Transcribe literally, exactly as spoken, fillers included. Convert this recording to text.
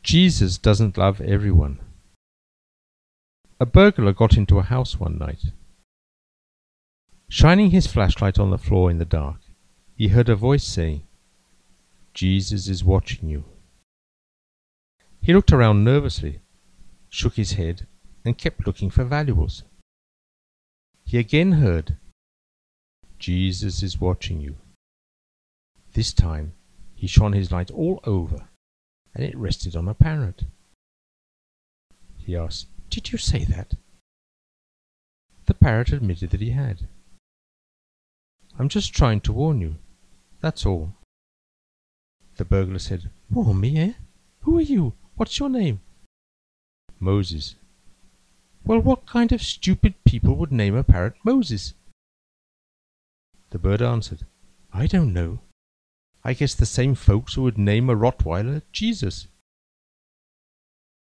Jesus doesn't love everyone. A burglar got into a house one night. Shining his flashlight on the floor in the dark, he heard a voice saying, "Jesus is watching you." He looked around nervously, shook his head, and kept looking for valuables. He again heard, "Jesus is watching you." This time he shone his light all over, and it rested on a parrot. He asked, "Did you say that?" The parrot admitted that he had. "I'm just trying to warn you, that's all." The burglar said, "Warn me, eh? Who are you? What's your name?" "Moses." "Well, what kind of stupid people would name a parrot Moses?" The bird answered, "I don't know. I guess the same folks who would name a Rottweiler Jesus."